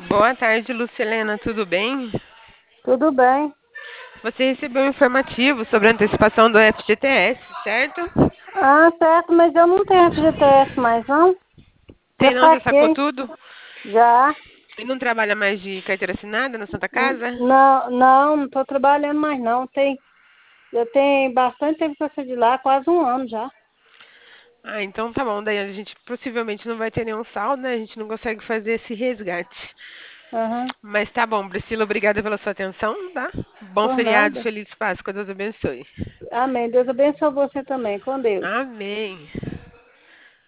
Boa tarde, Lucilena, tudo bem? Tudo bem. Você recebeu um informativo sobre a antecipação do FGTS, certo? Ah, certo, mas eu não tenho FGTS mais, não. Já Tem não, já sacou saquei. tudo? Já. E não trabalha mais de carteira assinada na Santa Casa? Não estou trabalhando mais, não. Eu tenho bastante tempo que eu saí de lá, quase um ano já. Ah, então tá bom. Daí a gente possivelmente não vai ter nenhum saldo, né? A gente não consegue fazer esse resgate. Aham. Mas tá bom, Priscila, obrigada pela sua atenção, tá? Bom Por feriado, nada. feliz Páscoa, Deus abençoe. Amém. Deus abençoe você também. Com Deus. Amém.